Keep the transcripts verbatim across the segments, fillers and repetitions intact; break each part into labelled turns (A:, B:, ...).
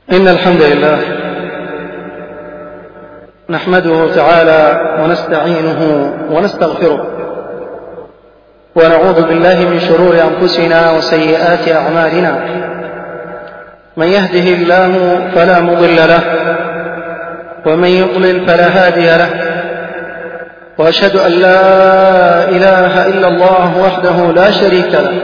A: إن الحمد لله نحمده تعالى ونستعينه ونستغفره ونعوذ بالله من شرور أنفسنا وسيئات أعمالنا. من يهده الله فلا مضل له ومن يضلل فلا هادي له، وأشهد أن لا إله إلا الله وحده لا شريك له،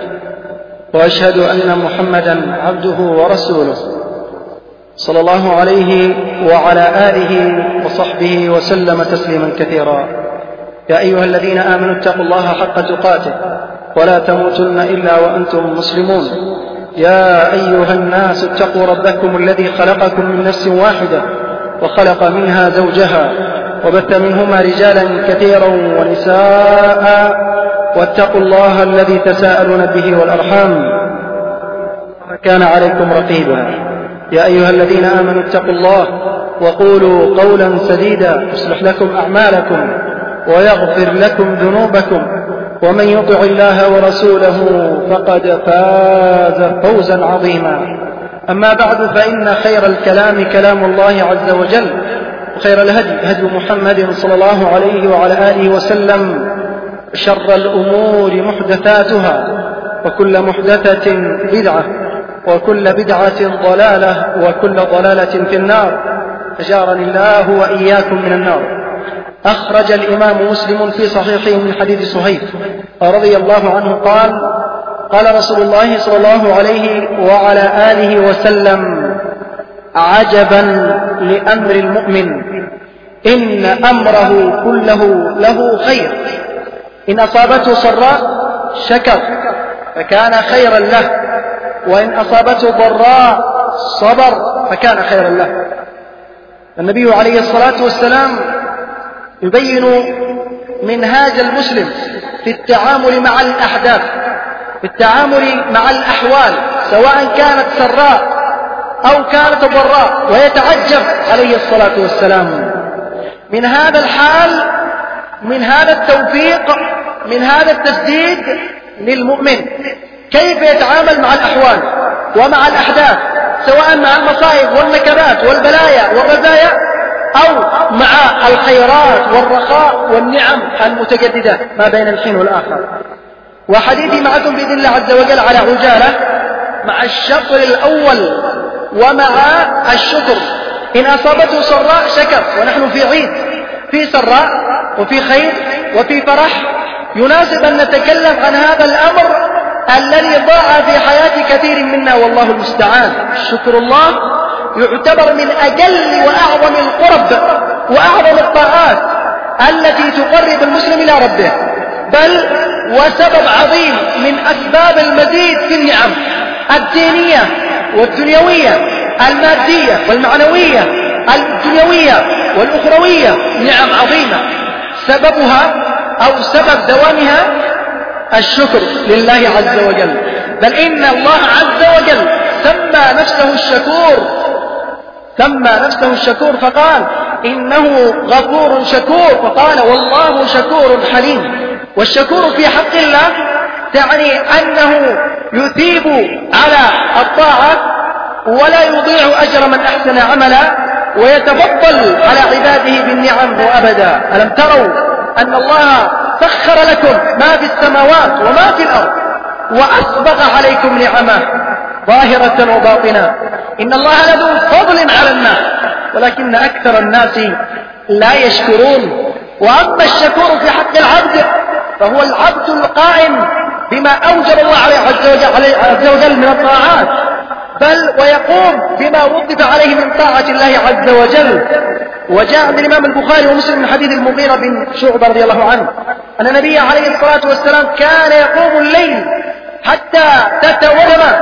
A: وأشهد أن محمدا عبده ورسوله صلى الله عليه وعلى آله وصحبه وسلم تسليما كثيرا. يا أيها الذين آمنوا اتقوا الله حق تقاته ولا تموتن إلا وأنتم مسلمون. يا أيها الناس اتقوا ربكم الذي خلقكم من نفس واحدة وخلق منها زوجها وبث منهما رجالا كثيرا ونساء، واتقوا الله الذي تساءلون به والأرحام كان عليكم رقيبا. يا أيها الذين آمنوا اتقوا الله وقولوا قولا سديدا يصلح لكم أعمالكم ويغفر لكم ذنوبكم، ومن يطع الله ورسوله فقد فاز فوزا عظيما. أما بعد، فإن خير الكلام كلام الله عز وجل، وخير الهدي هدي محمد صلى الله عليه وعلى آله وسلم، شر الأمور محدثاتها، وكل محدثة بدعة، وكل بدعة ضلالة، وكل ضلالة في النار، أجارني الله وإياكم من النار. أخرج الإمام مسلم في صحيحه من حديث صهيب رضي الله عنه قال: قال رسول الله صلى الله عليه وعلى آله وسلم: عجبا لأمر المؤمن، إن أمره كله له خير، إن أصابته سراء شكر فكان خيرا له، وإن أصابته ضراء صبر فكان خيرا له. النبي عليه الصلاة والسلام يبين منهاج المسلم في التعامل مع الأحداث، في التعامل مع الأحوال، سواء كانت سراء أو كانت ضراء، ويتعجب عليه الصلاة والسلام من هذا الحال، من هذا التوفيق، من هذا التسديد للمؤمن، كيف يتعامل مع الأحوال ومع الأحداث، سواء مع المصائب والنكبات والبلايا والرزايا، أو مع الخيرات والرخاء والنعم المتجددة ما بين الحين والآخر. وحديثي معكم بإذن الله عز وجل على عجالة مع الشطر الأول ومع الشكر. إن أصابته سراء شكر، ونحن في عيد، في سراء وفي خير وفي فرح، يناسب أن نتكلم عن هذا الأمر الذي ضاع في حياة كثير منا، والله المستعان. شكر الله يعتبر من أجل وأعظم القرب وأعظم الطاعات التي تقرب المسلم إلى ربه، بل وسبب عظيم من أسباب المزيد في النعم الدينية والدنيوية، المادية والمعنوية، الدنيوية والأخروية، نعم عظيمة سببها أو سبب دوامها الشكر لله عز وجل. بل إن الله عز وجل سمى نفسه الشكور، سمى نفسه الشكور فقال: إنه غفور شكور، فقال: والله شكور حليم. والشكور في حق الله تعني أنه يثيب على الطاعة ولا يضيع أجر من أحسن عملا، ويتفضل على عباده بالنعم وأبدا. ألم تروا أن الله سخر لكم ما في السماوات وما في الأرض، وأسبغ عليكم نعمه ظاهرة وباطنة. إن الله لذو فضل على الناس ولكن أكثر الناس لا يشكرون. وأما الشكور في حق العبد فهو العبد القائم بما أوجب الله عليه عز وجل من الطاعات، بل ويقوم بما وظف عليه من طاعة الله عز وجل. وجاء عند الإمام البخاري ومسلم من حديث المغيرة بن شعبة رضي الله عنه أن النبي عليه الصلاة والسلام كان يقوم الليل حتى تتوهم،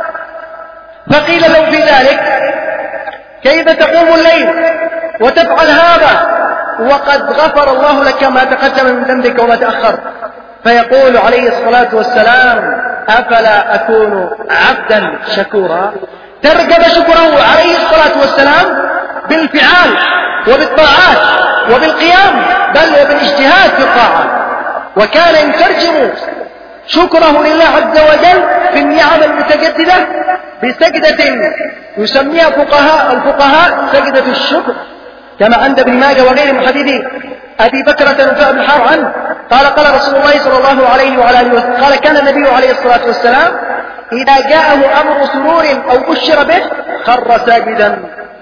A: فقيل له في ذلك: كيف تقوم الليل وتفعل هذا وقد غفر الله لك ما تقدم من ذنبك وما تأخر؟ فيقول عليه الصلاة والسلام: أفلا أكون عبدا شكورا؟ ترجم شكره عليه الصلاة والسلام بالفعال وبالطاعات وبالقيام، بل وبالاجتهاد في الطاعات. وكان يترجم شكره لله عز وجل في النعم المتجددة بسجدة يسميها فقهاء الفقهاء سجدة الشكر، كما عند ابن ماجه وغيره من حديث أبي بكرة نفاء بن حار عنه قال قال رسول الله صلى الله عليه وعلى آله وسلم قال كان النبي عليه الصلاة والسلام إذا جاءه أمر سرور أو بشر به خر ساجدا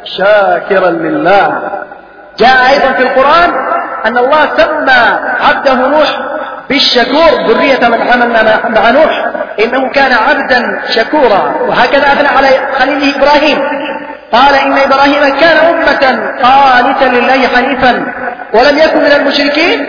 A: شاكرا لله. جاء أيضا في القرآن أن الله سمى عبده نوح بالشكور، ذرية من حملنا مع نوح إنه كان عبدا شكورا. وهكذا أثنى على خليله إبراهيم قال إن إبراهيم كان أمة قانتا لله حنيفا ولم يكن من المشركين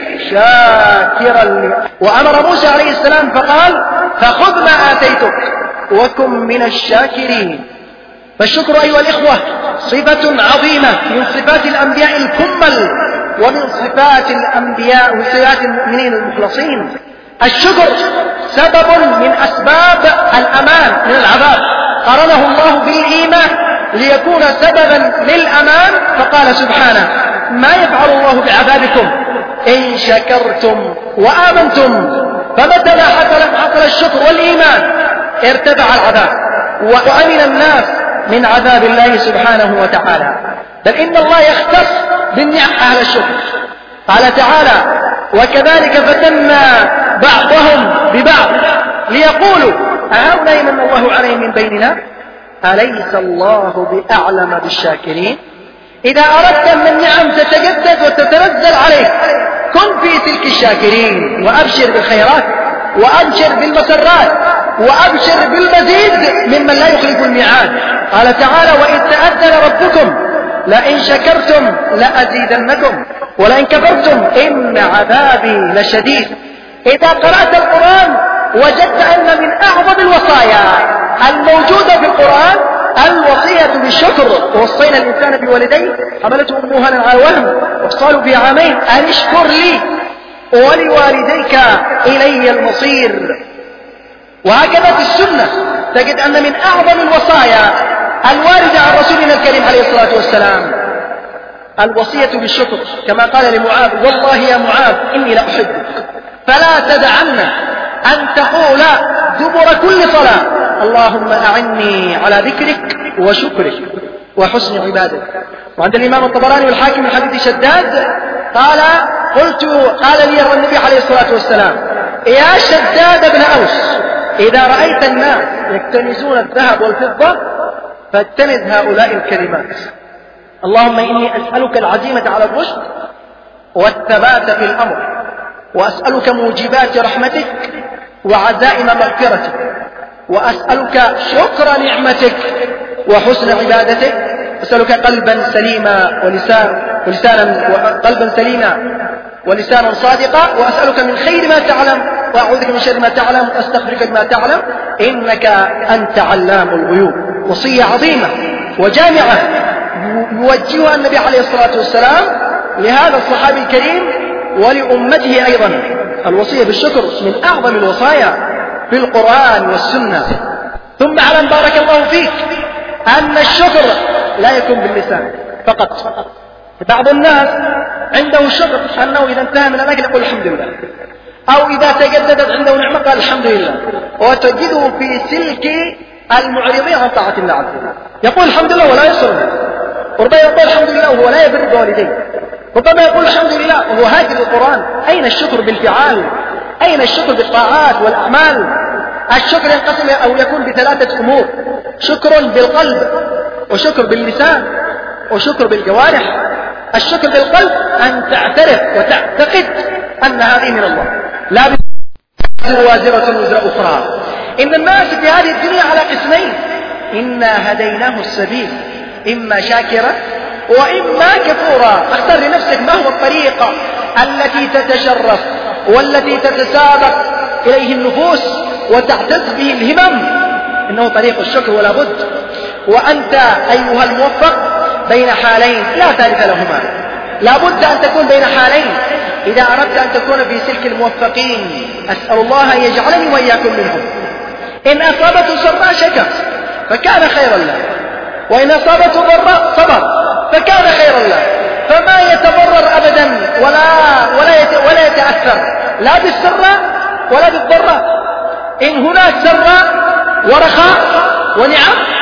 A: شاكرا لله. وأمر موسى عليه السلام فقال فخذ ما آتيتك وكن من الشاكرين. فالشكر أيها الإخوة صفة عظيمة من صفات الأنبياء الكمل ومن صفات الأنبياء وصفات المؤمنين المخلصين. الشكر سبب من أسباب الأمان من العذاب، قرنه الله بالإيمان ليكون سببا للأمان، فقال سبحانه ما يفعل الله بعذابكم إن شكرتم وآمنتم. فمتى ما حصل, حصل الشكر والإيمان ارتفع العذاب وأمن الناس من عذاب الله سبحانه وتعالى. بل إن الله يختص بالنعم أهل الشكر. قال تعالى وكذلك فتنا بعضهم ببعض ليقولوا أهؤلاء من الله عليهم من بيننا أليس الله بأعلم بالشاكرين. إذا أردت أن النعم تتجدد وتتنزل عليك كن في تلك الشاكرين وأبشر بالخيرات وأبشر بالمسرات وأبشر بالمزيد ممن لا يخلف الميعاد. قال تعالى وإذ تأذن ربكم لئن شكرتم لأزيدنكم ولئن كفرتم إن عذابي لشديد. إذا قرأت القرآن وجدت أن من أعظم الوصايا الموجودة في القرآن الوصية بالشكر. ووصينا الإنسان بوالديه حملته أمه هنا على وهن وفصاله في عامين أن اشكر لي ولوالديك إلي المصير. وهكذا في السنة تجد أن من أعظم الوصايا الواردة عن رسولنا الكريم عليه الصلاة والسلام الوصية بالشكر، كما قال لمعاذ والله يا معاذ إني لأحبك فلا تدعن أن تقول دبر كل صلاة اللهم أعني على ذكرك وشكرك وحسن عبادك. وعند الإمام الطبراني والحاكم من حديث شداد قال قلت قال لي النبي عليه الصلاة والسلام يا شداد بن أوس إذا رأيت الناس يكتنزون الذهب والفضة فاتنز هؤلاء الكلمات اللهم إني أسألك العزيمة على الرشد والثبات في الأمر وأسألك موجبات رحمتك وعزائم مغفرتك وأسألك شكر نعمتك وحسن عبادتك. أسألك قلبا سليما ولسان ولسانا قلبا سليما ولسانا صادقا وأسألك من خير ما تعلم وأعوذك من شر ما تعلم وأستغفرك بما تعلم إنك أنت علام الغيوب. وصية عظيمة وجامعة يوجهها النبي عليه الصلاة والسلام لهذا الصحابي الكريم ولأمته أيضا. الوصية بالشكر من أعظم الوصايا في القرآن والسنة. ثم اعلم بارك الله فيك أن الشكر لا يكون باللسان فقط. بعض الناس عنده الشكر أنه إذا انتهى من الأكل يقول الحمد لله، أو إذا تجددت عنده نعمة قال الحمد لله، وتجده في سلك المعرضين عن طاعة الله عز وجل يقول الحمد لله ولا يصر، وربما يقول الحمد لله وهو لا يبر بوالديه، ربما يقول الحمد لله وهو هاجر القرآن. أين الشكر بالفعال؟ أين الشكر بالطاعات والأعمال؟ الشكر ينقسم أو يكون بثلاثة أمور: شكر بالقلب وشكر باللسان وشكر بالجوارح. الشكر بالقلب أن تعترف وتعتقد أن هذه من الله لا تزر وازرة وزر أخرى. إن الناس في هذه الدنيا على قسمين: إنا هديناه السبيل إما شاكرا وإما كفورا. اختر لنفسك ما هو الطريقة التي تتشرف والتي تتسابق إليه النفوس وتعتز به الهمم. إنه طريق الشكر ولا بد. وأنت أيها الموفق بين حالين لا ثالث لهما، لا بد أن تكون بين حالين إذا أردت أن تكون في سلك الموفقين. أسأل الله أن يجعلني وإياكم منهم. إن أصابته سراء شكر فكان خيرا له، وإن أصابته ضراء صبر فكان خيرا له. فما يتضرر أبدا ولا, ولا, يت ولا يتأثر لا بالسراء ولا بالضراء. إن هناك سراء ورخاء ونعم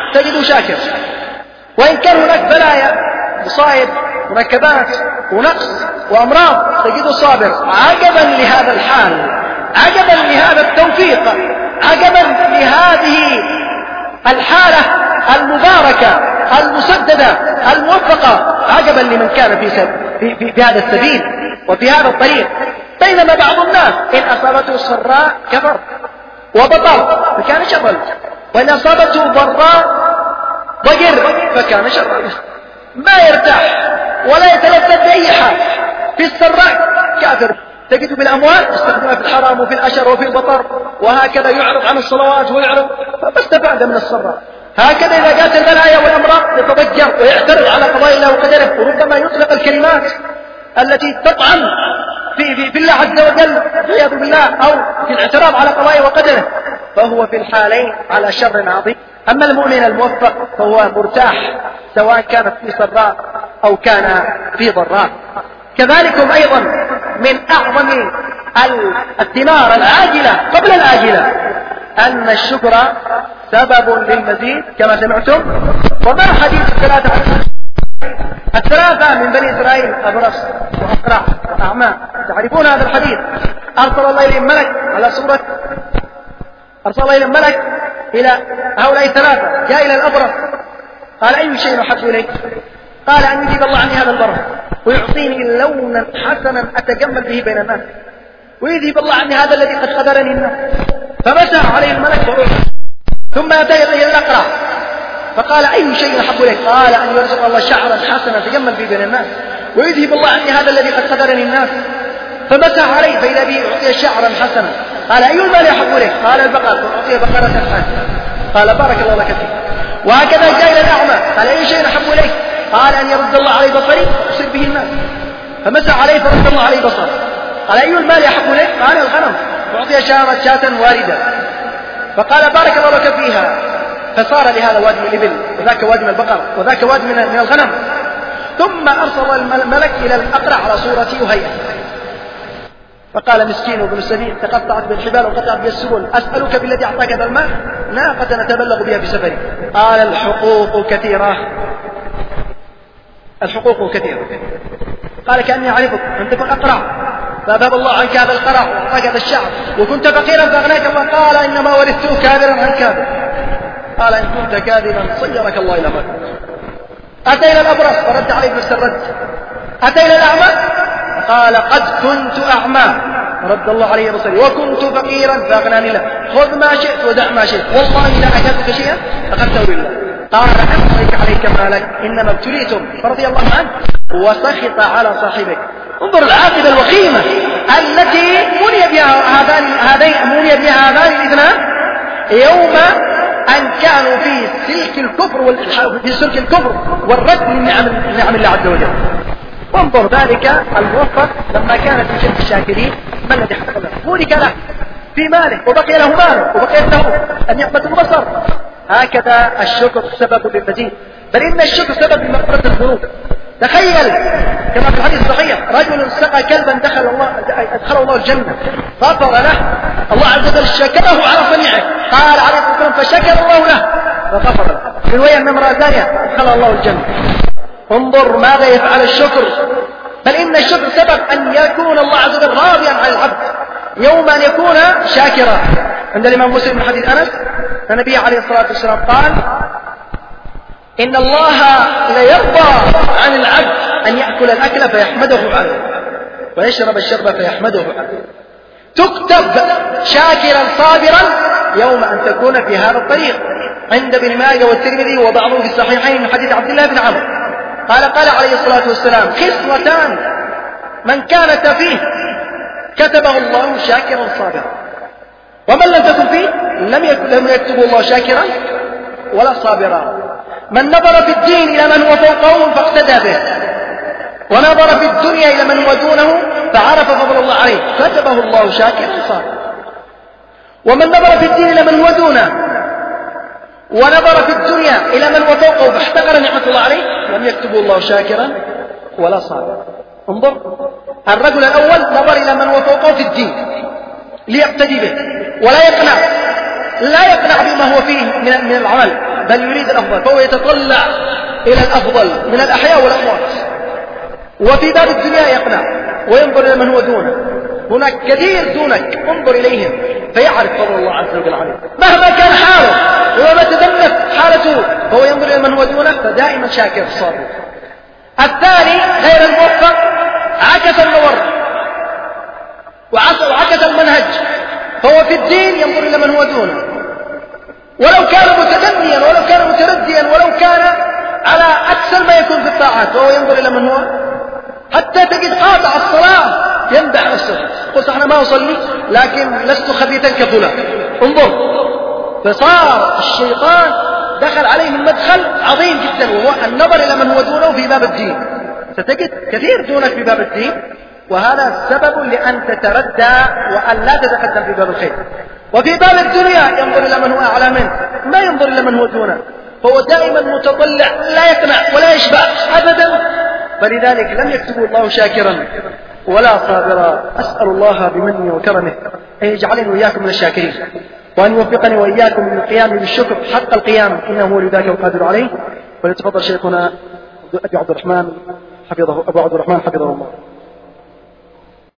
A: تجده شاكر، وإن كان هناك بلايا مصائب منكبات ونقص وأمراض تجده صابر. عجبا لهذا الحال، عجبا لهذا التوفيق، عجبا لهذه الحالة المباركة المسددة الموفقة، عجبا لمن كان في, في, في, في هذا السبيل وفي هذا الطريق. بينما بعض الناس إن أصابته السراء كفر وبطر فكان شرا، وإن أصابته ضراء ضجر فكان شرا، ما يرتاح ولا يتلذذ بأي حال. في السراء كافر، تجد بالأموال يستخدمها في الحرام وفي الأشر وفي البطر، وهكذا يعرض عن الصلوات ويعرض، فما استفاد من السراء. هكذا إذا جاءت البلايا والأمراض يتضجر ويعترض على قضاء الله وقدره، وربما يطلق الكلمات التي تطعن في, في, في الله عز وجل والعياذ بالله، أو في الاعتراض على قضائه وقدره، فهو في الحالين على شر عظيم. أما المؤمن الموفق فهو مرتاح سواء كانت في سراء أو كان في ضراء. كذلكم أيضا من أعظم الثمار العاجلة قبل الآجلة أن الشكر سبب للمزيد كما سمعتم. وما حديث الثلاثة الثلاثة من بني إسرائيل أبرص وأقرع وأعمى، تعرفون هذا الحديث. أرسل الله إليهم ملك على صورة أرسل الله إليهم ملك إلى هؤلاء الثلاثة، جاء إلى الأبرص قال أي شيء أحب إليك؟ قال أن يجيب الله عني هذا البرص ويعطيني لونا حسنا أتجمل به بين الناس، ويذهب الله عني هذا الذي قد قدرني الناس. فمسح عليه الملك وروح، ثم أتى إليه الأقرع فقال أي شيء أحب إليك؟ قال أن يرزق الله شعرا حسنا أتجمل به بين الناس، ويذهب الله عني هذا الذي قد قدرني الناس. فمسح عليه فإذا به أعطي شعرا حسنا. قال أي المال أحب إليك؟ قال البقر، فأعطي بقرة حسنة. قال بارك الله لك فيه. وهكذا جاء إلى الأعمى قال أي شيء أحب إليك؟ قال أن يرد الله عليه بصري وأصيب به الناس. فمسح عليه فرد الله عليه بصر. قال أي المال أحب إليك؟ قال الغنم، فأعطي شاة شاة واردة. فقال بارك الله لك فيها. فصار لهذا واد من الإبل، وذاك واد من البقر، وذاك واد من الغنم. ثم أرسل الملك إلى الأقرع على صورة وهيئة، فقال مسكين وابن السبيل تقطعت بالحبال وقطعت بالسبل، أسألك بالذي أعطاك هذا المال ناقة نتبلغ بها في سفري. قال الحقوق كثيرة، الحقوق كثيرة. قال كأني أعرفك، أن تكون أقرع فأذهب الله عنك هذا القرع وأعطاك هذا الشعب، وكنت فقيرا فأغناك الله. قال إنما ورثته كابرا عن كابر. قال إن كنت كاذبا صيرك الله إلى ما كنت. أتى إلى الأبرص فرد عليه نفس الرد. أتى إلى الأعمى قال قد كنت أعمى رد الله عليه بصري، وكنت فقيرا فأغناني الله، خذ ما شئت ودع ما شئت، والله لا أكلتك شيئا أخذته لله. قال أمسك عليك مالك إنما ابتليتم، فرضي الله عنه وسخط على صاحبك. انظر العاقبة الوخيمة التي مني بها هذان هذين مني بها هذان الاثنان يوم أن كانوا في سلك الكفر في سلك الكفر والرد من نعم نعم الله عز وجل. وانظر ذلك الموفق لما كان في جنب الشاكرين ما الذي حصل له؟ بورك له في ماله وبقي له ماله وبقيت له النعمة البصر. هكذا الشكر سبب للمزيد، بل إن الشكر سبب لمغفرة الذنوب. تخيل كما في الحديث الصحيح رجل سقى كلبا دخل الله ادخله الله الجنة غفر له الله عز وجل، شكره على صنيعه. قال عليه الصلاة والسلام فشكر الله له فغفر له. في رواية أن امرأة ثانية ادخلها الله الجنة. انظر ماذا يفعل الشكر، بل إن الشكر سبب أن يكون الله عز وجل راضيا عن العبد يوم أن يكون شاكرا. عند الإمام مسلم من حديث أنس النبي عليه الصلاة والسلام قال إن الله ليرضى عن العبد أن يأكل الأكل فيحمده عليه ويشرب الشرب فيحمده عليه. تكتب شاكرا صابرا يوم أن تكون في هذا الطريق. عند ابن ماجه والترمذي وبعضهم في الصحيحين من حديث عبد الله بن عمرو قال قال عليه الصلاة والسلام خصلتان من كانت فيه كتبه الله شاكرا صابرا، ومن لم تكن فيه لم يكتبه الله شاكرا ولا صابرا. من نظر في الدين إلى من هو فوقه فاقتدى به، ونظر في الدنيا إلى من هو دونه فعرف فضل الله عليه كتبه الله شاكرا صابرا. ومن نظر في الدين إلى من هو دونه ونظر في الدنيا إلى من هو فوقه فاحتقر نعمة الله عليه لم يكتبه الله شاكرا ولا صابرا. انظر الرجل الأول نظر إلى من هو فوقه في الدين ليقتدي به ولا يقنع، لا يقنع بما هو فيه من من العمل، بل يريد الأفضل، فهو يتطلع إلى الأفضل من الأحياء والأموات. وفي باب الدنيا يقنع وينظر إلى من هو دونه، هناك كثير دونك انظر إليهم فيعرف فضل الله عز وجل عليه مهما كان حاله وما تدنت حالته، فهو ينظر إلى من هو دونه فدائما شاكر صابر. الثاني غير الموفق عكس النظر وعكس المنهج، فهو في الدين ينظر إلى من هو دونه، ولو كان متدنيا ولو كان مترديا ولو كان على أكثر ما يكون في الطاعات، فهو ينظر إلى من هو، حتى تجد قاطع الصلاة يمدح نفسه، قلت أنا ما أصلي لكن لست خبيثا كفلان، انظر. فصار الشيطان دخل عليه من مدخل عظيم جدا، وهو النظر إلى من هو دونه في باب الدين. ستجد كثير دونك في باب الدين، وهذا سبب لأن تتردى وأن لا تتقدم في باب الخير. وفي باب الدنيا ينظر إلى من هو أعلى منه، ما ينظر إلى من هو دونه، فهو دائما متطلع لا يقنع ولا يشبع أبدا، فلذلك لم يكتبه الله شاكرا ولا صابرا. أسأل الله بمنه وكرمه أن يجعلني وإياكم من الشاكرين، وأن يوفقني وإياكم من القيام بالشكر حق القيام، إنه هو لذاك القادر عليه. وليتفضل شيخنا أبي عبد الرحمن حفظه أبو عبد الرحمن حفظه الله.